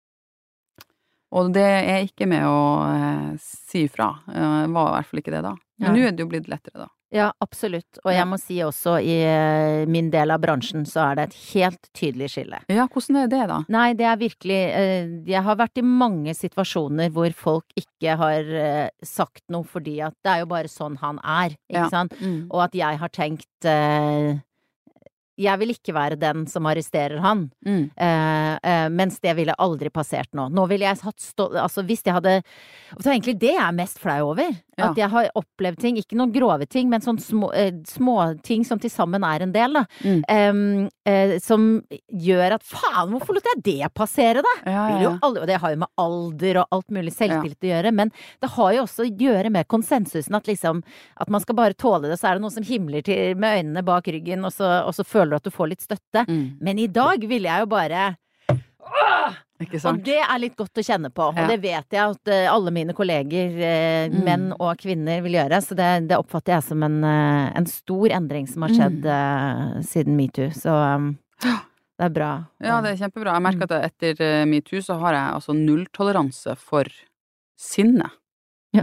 [SPEAKER 5] Og det er ikke med å si ifra. Var i hvert fall ikke det da. Men nå er det jo blitt lettere da.
[SPEAKER 4] Ja, absolutt. Og jeg må si også i min del av bransjen så er det et helt tydelig skille.
[SPEAKER 5] Ja, hvordan er det da?
[SPEAKER 4] Nei, det er virkelig jeg har vært i mange situasjoner hvor folk ikke har sagt noe fordi at det er jo bare sånn han er, ikke sant? Og at jeg har tenkt jeg vil ikke være den som arresterer han, mens det ville aldri passert nå. Nå ville jeg altså hvis jeg hadde, og så egentlig det jeg er mest flau over, at jeg har opplevd ting, ikke noen grove ting, men sånn små ting som til sammen er en del da, som gjør at faen, hvorfor lot jeg det passere da? Og det har jo med alder og alt mulig selvtillit å gjøre, men det har jo også å gjøre med konsensusen at liksom, at man skal bare tåle det, så er det noen som himler til med øynene bak ryggen, og så føler du at du får litt støtte. Men i dag vil jeg jo bare og det er litt godt å kjenne på, og det vet jeg at alle mine kolleger, menn og kvinner vil gjøre, så det oppfatter jeg som en stor endring som har skjedd siden MeToo, så det er bra.
[SPEAKER 5] Ja, det er kjempebra. Jeg merker at etter MeToo så har jeg altså nulltoleranse for sinne.
[SPEAKER 4] Ja.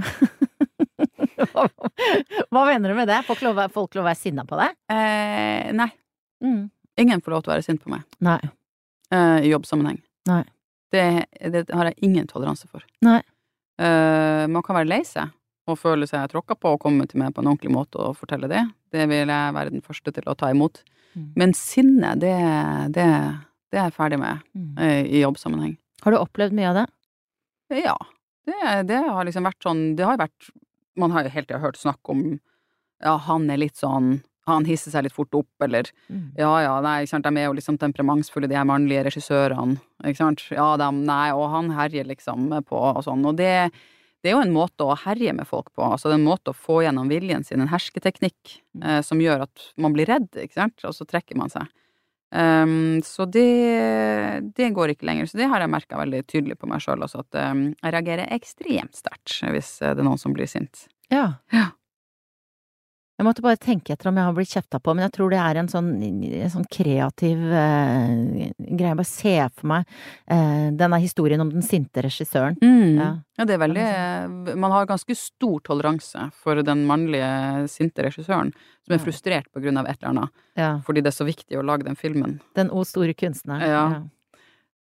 [SPEAKER 4] Hva mener du med det? Folk lov å være sinna på deg?
[SPEAKER 5] Nei. Ingen får lov til å være sint på meg.
[SPEAKER 4] Nei.
[SPEAKER 5] I jobbsammenheng.
[SPEAKER 4] Nei.
[SPEAKER 5] Det har jeg ingen toleranse for.
[SPEAKER 4] Nei.
[SPEAKER 5] Man kan være lei seg og føle seg tråkket på og komme til meg på en ordentlig måte og fortelle det. Det vil jeg være den første til å ta imot. Men sinne, det er jeg ferdig med i jobbsammenheng.
[SPEAKER 4] Har du opplevd mye av det?
[SPEAKER 5] Ja. Det har liksom vært sånn, det har vært, man har jo helt hørt snakk om, ja, han er litt sånn, han hisser seg litt fort opp, eller nei, ikke sant, de er jo liksom temperamentsfulle, de her mannlige regissørene, ikke sant, nei, og han herjer liksom på og sånn, og det er jo en måte å herje med folk på, altså det er en måte å få gjennom viljen sin, en hersketeknikk som gjør at man blir redd, ikke sant, og så trekker man seg. Så det går ikke lenger, så det har jeg merket veldig tydelig på meg selv, altså at jeg reagerer ekstremt sterkt hvis det er noen som blir sint.
[SPEAKER 4] Ja. Jeg måtte bare tenke etter om jeg har blitt kjefta på, men jeg tror det er en sånn kreativ greie. Jeg bare ser for meg denne historien om den sinte regissøren.
[SPEAKER 5] Ja, det er veldig, man har ganske stor toleranse for den mannlige sinte regissøren, som er frustrert på grunn av et eller annet, fordi det er så viktig å lage den filmen.
[SPEAKER 4] Den store kunstneren.
[SPEAKER 5] Ja.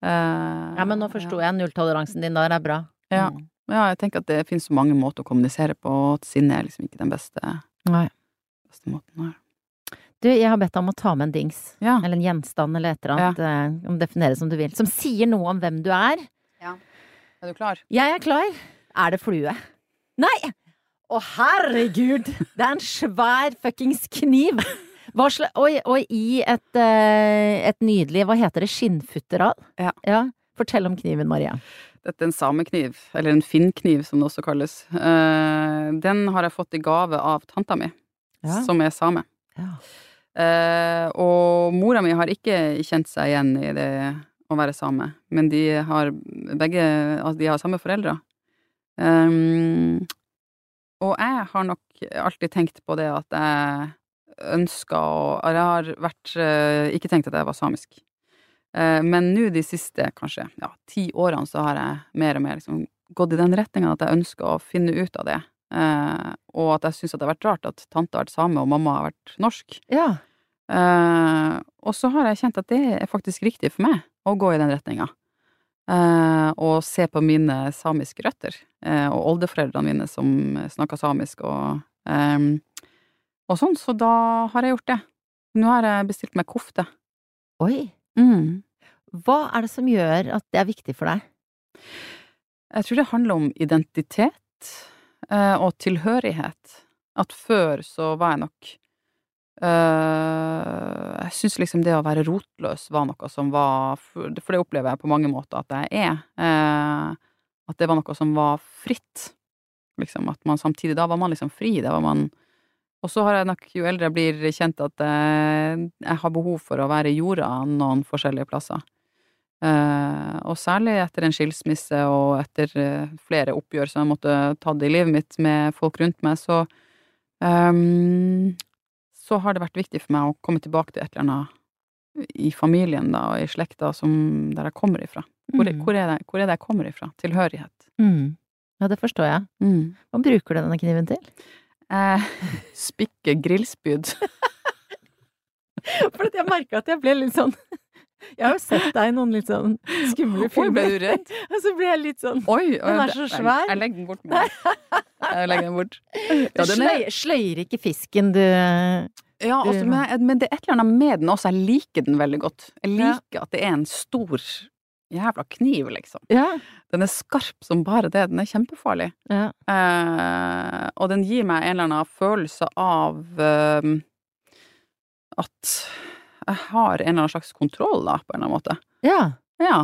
[SPEAKER 4] Ja, men nå forstod jeg nulltoleransen din der bra.
[SPEAKER 5] Ja. Ja, jeg tenker at det finnes så mange måter å kommunisere på, og at sinne liksom ikke den beste måten her.
[SPEAKER 4] Du, jeg har bedt deg om å ta med en dings,
[SPEAKER 5] eller
[SPEAKER 4] en gjenstand eller et eller annet, om definere som du vil, som sier noe om hvem du er.
[SPEAKER 5] Ja. Er du klar?
[SPEAKER 4] Jeg klar. Er det flue? Nei! Å, herregud! Det en svær fuckings kniv! Og i et nydelig, hva heter det, skinnfutteral? Ja. Fortell om kniven, Maria.
[SPEAKER 5] Dette en samekniv, eller en finnkniv som det også kalles. Den har jeg fått i gave av tanta mi, som same. Ja. Og mora mi har ikke kjent seg igjen i det å være same, men de har samme foreldre. Og jeg har nok alltid tenkt på det at jeg jeg har ikke tenkt at jeg var samisk. Men nå de siste, kanskje, 10 årene så har jeg mer og mer liksom gått i den retningen at jeg ønsker å finne ut av det. Og at jeg synes at det har vært rart at tante har vært same og mamma har vært norsk. Ja. Og så har jeg kjent at det faktisk riktig for meg å gå i den retningen. Og se på mine samiske røtter, og oldeforeldrene mine som snakket samisk og sånn, så da har jeg gjort det. Nå har jeg bestilt meg kofte.
[SPEAKER 4] Oi! Hva det som gjør at det viktig for deg?
[SPEAKER 5] Jeg tror det handler om identitet og tilhørighet. At før så var jeg nok jeg synes liksom det å være rotløs var noe som var, for det opplever jeg på mange måter at jeg at det var noe som var fritt. Liksom at man samtidig, da var man liksom fri, da var man. Og så har jeg nok, jo eldre jeg blir, kjent at jeg har behov for å være jorda noen forskjellige plasser. Og særlig etter en skilsmisse og etter flere oppgjør som jeg måtte ta det i livet mitt med folk rundt meg, så har det vært viktig for meg å komme tilbake til et eller annet i familien da, og i slekta der jeg kommer ifra. Hvor det jeg kommer ifra? Tilhørighet.
[SPEAKER 4] Ja, det forstår jeg. Hva bruker du denne kniven til?
[SPEAKER 5] Spikke grillspyd.
[SPEAKER 4] For jeg merket at jeg ble litt sånn. Jeg har jo sett deg i noen litt sånn skumle filmer.
[SPEAKER 5] Oi, ble du redd?
[SPEAKER 4] Og så ble jeg litt sånn.
[SPEAKER 5] Oi,
[SPEAKER 4] den så svær.
[SPEAKER 5] Jeg legger den bort med deg. Jeg legger den bort.
[SPEAKER 4] Ja, du sløyer ikke fisken, du.
[SPEAKER 5] Ja, altså, men det et eller annet med den også. Jeg liker den veldig godt. Jeg liker at det en stor jævla kniv, liksom. Ja. Den skarp som bare det. Den kjempefarlig. Ja. Og den gir meg en eller annen følelse av at jeg har en eller annen slags kontroll da, på en eller annen måte. Ja. Ja.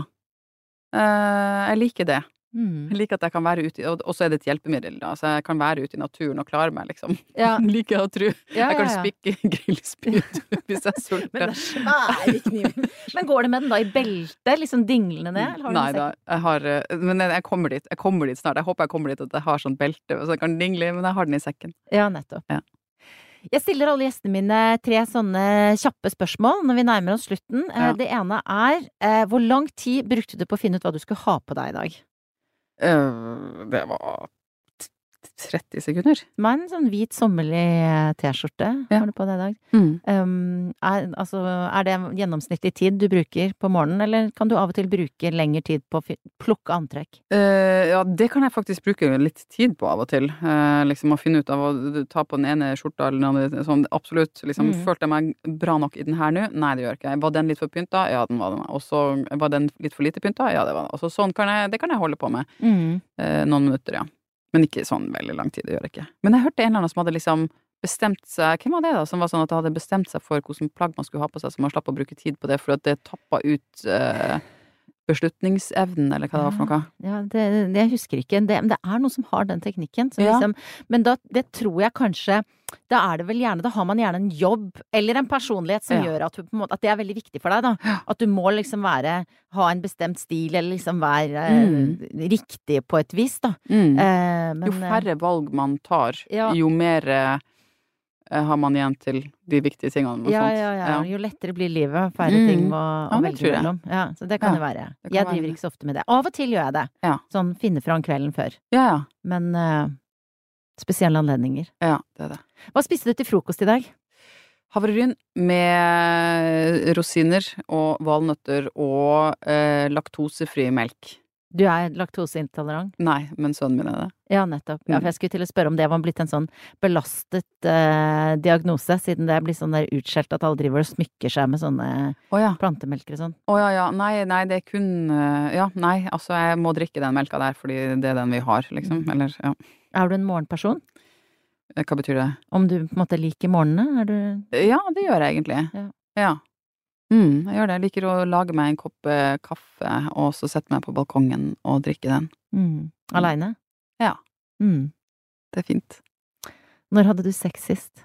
[SPEAKER 5] Jeg liker det. Jeg liker at jeg kan være ute, og så det et hjelpemiddel da, så jeg kan være ute i naturen og klare meg, liksom. Ja. Liker jeg å tro. Jeg kan spikke grillspyd hvis jeg sulter.
[SPEAKER 4] Men det svære kniven. Men går det med den da i beltet, liksom dinglende ned?
[SPEAKER 5] Nei da, men jeg kommer dit snart. Jeg håper jeg kommer dit at jeg har sånn belte, så jeg kan dingle, men jeg har den i sekken.
[SPEAKER 4] Ja, nettopp. Ja. Jeg stiller alle gjestene mine 3 sånne kjappe spørsmål når vi nærmer oss slutten. Ja. Det ene hvor lang tid brukte du på å finne ut hva du skulle ha på deg i dag?
[SPEAKER 5] Det var 30 sekunder.
[SPEAKER 4] Men en sånn hvit sommerlig t-skjorte har du på deg i dag. Det gjennomsnittlig tid du bruker på morgenen, eller kan du av og til bruke lengre tid på å plukke antrekk?
[SPEAKER 5] Ja, det kan jeg faktisk bruke litt tid på av og til. Liksom å finne ut av å ta på den ene skjorta eller noe sånn, absolutt. Liksom, følte jeg meg bra nok i den her nå? Nei, det gjør ikke jeg. Var den litt for pynta? Ja, den var den. Og så var den litt for lite pynta? Ja, det var den. Og så sånn det kan jeg holde på med. Noen minutter, ja. Men ikke sånn veldig lang tid, det gjør jeg ikke. Men jeg hørte en eller annen som hadde liksom bestemt seg, hvem var det da, som var sånn at det hadde bestemt seg for hvordan plagg man skulle ha på seg, så man slapp å bruke tid på det, for at det tappet ut beslutningsevnen, eller hva det var for noe.
[SPEAKER 4] Ja, det husker ikke, men det noen som har den teknikken, som liksom, men det tror jeg kanskje, da det vel gjerne, da har man gjerne en jobb, eller en personlighet som gjør at, på en måte, at det veldig viktig for deg da, at du må liksom ha en bestemt stil, eller liksom være riktig på et vis da. Men,
[SPEAKER 5] jo færre valg man tar, jo mer har man igjen til de viktige tingene.
[SPEAKER 4] Ja. Jo lettere blir livet, færre ting å velge mellom. Ja, så det kan det være. Jeg driver ikke så ofte med det. Av og til gjør jeg det. Ja. Sånn finne fra kvelden før. Ja. Men spesielle anledninger.
[SPEAKER 5] Ja, det det.
[SPEAKER 4] Hva spiste du til frokost i dag?
[SPEAKER 5] Havreryn med rosiner og valnøtter og laktosefri melk.
[SPEAKER 4] Du laktoseintolerant?
[SPEAKER 5] Nei, men sønnen min det.
[SPEAKER 4] Ja, nettopp. Ja, for jeg skulle til å spørre om det var blitt en sånn belastet diagnose, siden det blir sånn der utskjelt at alle driver og smykker seg med sånne plantemelker og sånn.
[SPEAKER 5] Ja. Nei, det kun nei, altså jeg må drikke den melka der, fordi det den vi har, liksom. Eller, ja.
[SPEAKER 4] Er du en morgenperson?
[SPEAKER 5] Hva betyr det?
[SPEAKER 4] Om du på en måte liker morgenene?
[SPEAKER 5] Ja, det gjør jeg egentlig. Ja. Jeg gjør det. Jeg liker å lage meg en kopp kaffe, og så sette meg på balkongen og drikke den.
[SPEAKER 4] Alene?
[SPEAKER 5] Ja. Det fint.
[SPEAKER 4] Når hadde du sex sist?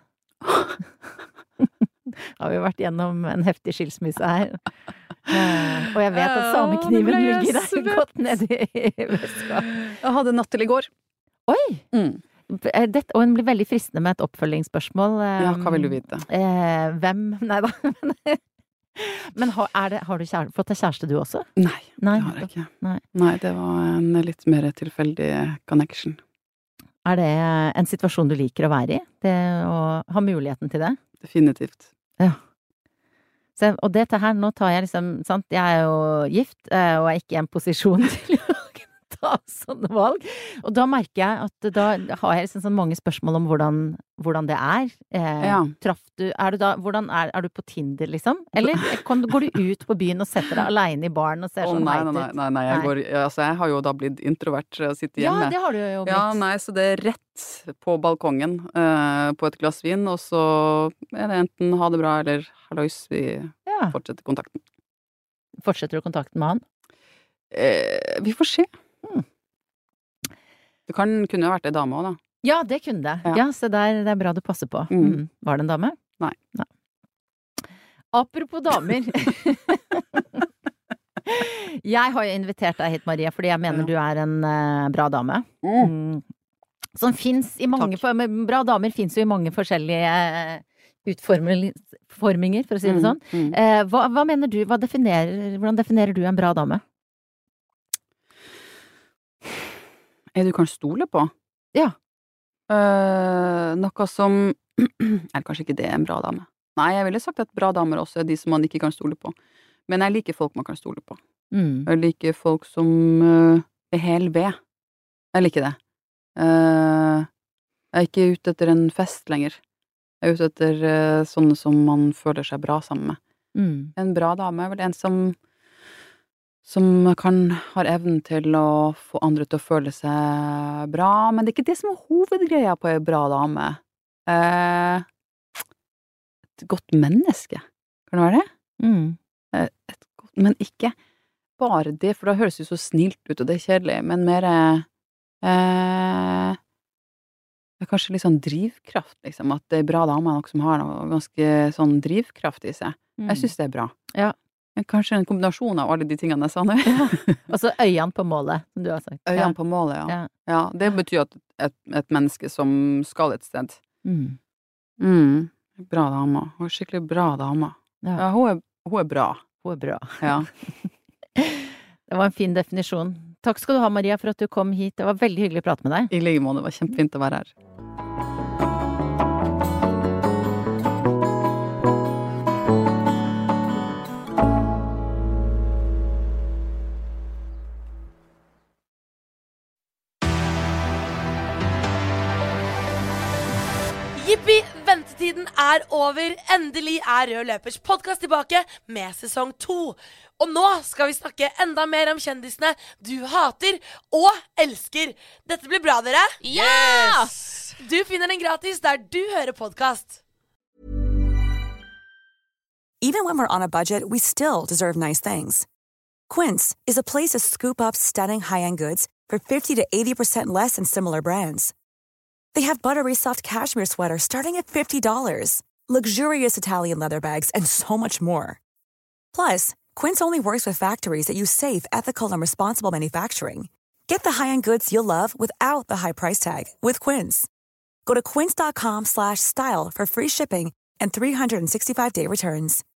[SPEAKER 4] Har vi vært gjennom en heftig skilsmisse her. Og jeg vet at samekniven ligger der godt nede i veska.
[SPEAKER 5] Jeg hadde natt til i går.
[SPEAKER 4] Oi! Og den blir veldig fristende med et oppfølgingsspørsmål.
[SPEAKER 5] Ja, hva vil du vite?
[SPEAKER 4] Hvem? Neida. Men har du fått deg kjæreste du også?
[SPEAKER 5] Nei, det har jeg ikke. Nei, det var en litt mer tilfeldig connection.
[SPEAKER 4] Er det en situasjon du liker å være i? Det å ha muligheten til det?
[SPEAKER 5] Definitivt.
[SPEAKER 4] Ja. Og dette her, nå tar jeg liksom, sant, jeg jo gift, og er ikke i en posisjon til å ta sånne valg. Og da merker jeg at da har jeg liksom sånn mange spørsmål om hvordan det er. Traff du, er du på Tinder, liksom? Eller går du ut på byen og setter deg alene i baren og ser sånn heit ut?
[SPEAKER 5] Nei, jeg har jo da blitt introvert og sitter hjemme.
[SPEAKER 4] Ja, det har du jo blitt.
[SPEAKER 5] Ja, nei, så det rett på balkongen på et glass vin, og så det enten ha det bra eller hallois, vi fortsetter kontakten.
[SPEAKER 4] Fortsetter du kontakten med han?
[SPEAKER 5] Vi får se. Det kunne jo vært en dame også, da.
[SPEAKER 4] Ja, det kunne det. Ja, så det er bra du passer på. Var det en dame?
[SPEAKER 5] Nei.
[SPEAKER 4] Apropos damer. Jeg har jo invitert deg hit, Maria, fordi jeg mener du er en bra dame. Som finnes i mange... Bra damer finnes jo i mange forskjellige utforminger, for å si det sånn. Hva mener du? Hvordan definerer du en bra dame?
[SPEAKER 5] Du kan stole på?
[SPEAKER 4] Ja.
[SPEAKER 5] Noe som kanskje ikke det en bra dame. Nei, jeg ville sagt at bra damer også er de som man ikke kan stole på. Men jeg liker folk man kan stole på. Jeg liker folk som er hel ved. Jeg liker det. Jeg er ikke ute etter en fest lenger. Jeg er ute etter sånne som man føler seg bra sammen med. En bra dame er vel en som har evnen til å få andre til å føle seg bra, men det er ikke det som er hovedgreia på en bra dame. Et godt menneske. Kan det være det? Men ikke bare det, for da høres det så snilt ut, og det er kjedelig, men mer kanskje litt sånn drivkraft, liksom, at det er bra dame er noe som har noe ganske sånn drivkraft i seg. Jeg synes det er bra. Ja. Kanskje en kombinasjon av alle de tingene jeg sa nå.
[SPEAKER 4] Og så øynene på målet, som du har sagt.
[SPEAKER 5] Øynene på målet, ja. Det betyr at et menneske som skal et sted. Bra dame. Hun er skikkelig bra dame. Ja, hun er bra.
[SPEAKER 4] Hun er bra.
[SPEAKER 5] Ja.
[SPEAKER 4] Det var en fin definisjon. Takk skal du ha, Maria, for at du kom hit. Det var veldig hyggelig å prate med deg.
[SPEAKER 5] I like måte, det var kjempefint å være her.
[SPEAKER 3] Jippi, ventetiden er over. Endelig er Rød Løpers podcast tilbake med sesong 2. Og nå skal vi snakke enda mer om kjendisene du hater og elsker. Dette blir bra, dere.
[SPEAKER 6] Yes!
[SPEAKER 3] Du finner den gratis der du hører podcast.
[SPEAKER 7] Even when we're on a budget, we still deserve nice things. Quince is a place to scoop up stunning high-end goods for 50 to 80% less than similar brands. They have buttery soft cashmere sweaters starting at $50, luxurious Italian leather bags, and so much more. Plus, Quince only works with factories that use safe, ethical, and responsible manufacturing. Get the high-end goods you'll love without the high price tag with Quince. Go to quince.com/style for free shipping and 365-day returns.